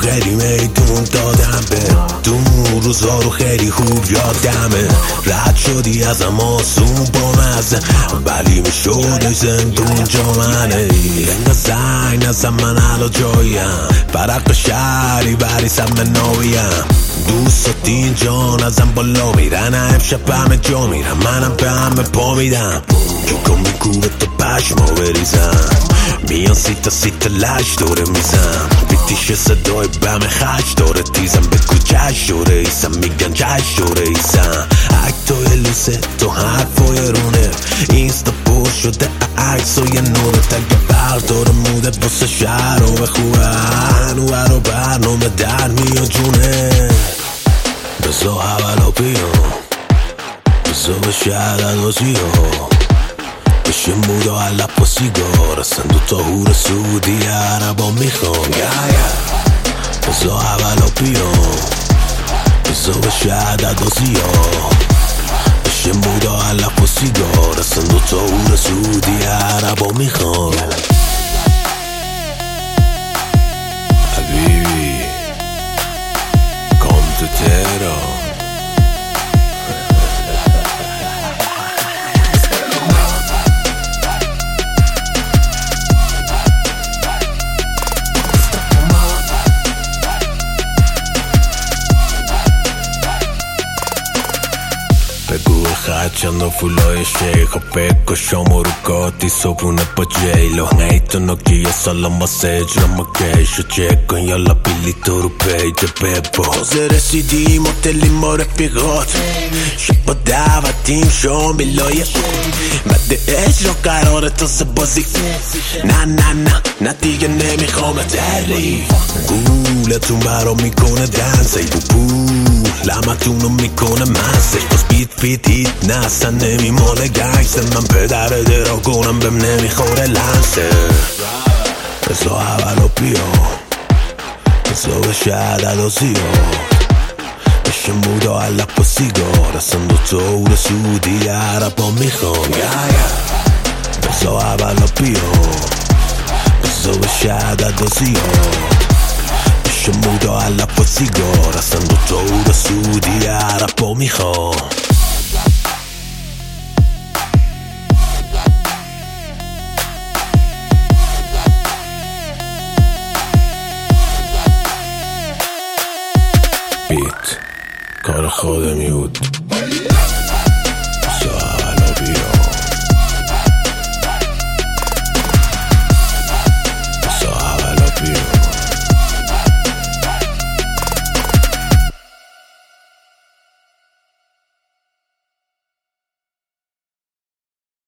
خیلی میدون دادم به دون روزا رو خیلی خوب یادمه. رد شدی ازم آسون با مزه ولی میشد زندون جا منه. انگاه زنگ نزم من علا جایم برق شهری بری سم ناویم. دوست دین جان ازم بالا میرن امشب همه جا میرم منم به همه پا میدم. جوکم میکوبه تو پشما بریزم میان سیتا لش دوره میزم بیتیش صدای بم خش داره تیزم به کوچش دوره ایسم میگن جش دوره ایسم. اکتای لوسه تو حرفای رونه اینستا پر شده عکس و یه نوره تگه بردار موده بسه شهر و به خوبه هنوه رو برنامه در میان جونه. بزا اولا بیان بزا بشه عددازی ها بشه مودا علب و سیگار اصلا دوتا هور سعودی عربا میخوام. بزا اولا بیان بزا بشه عددازی ها بشه مودا علب و سیگار اصلا دوتا هور سعودی عربا میخوام. حبیبی کام تو تهران بگو خط چند و فولای شیخ و بگو شما رو گاتی صبونه با جیلو نیتو نوکی یه سالم واسه اجرام و گیشو چک کن یالا بیلی تو رو پیج ببا. تازه رسیدیم هتلی ما رفیقات شب با دعوتیم شام بلایه مده اجرا قراره تازه بازی نه دیگه نمیخوام تعریف. گولتون برا میکنه دنسه بو پول لمتونو میکنه مسش باز بیت هیت نه اصلا نمیماله گنگسه من پدر درا کنم بهم نمیخوره لنسه. بزا اولا بیا بزا بشه عددازی ها بشه مودا علب و سیگار اصلا دوتا اور سعودی عربا میخوام. بزا اولا بیا بزا بشه عددازی ها بشه مودا علب و سیگار اصلا دوتا اور سعودی عربا میخوام. بیت کار خودمی بود.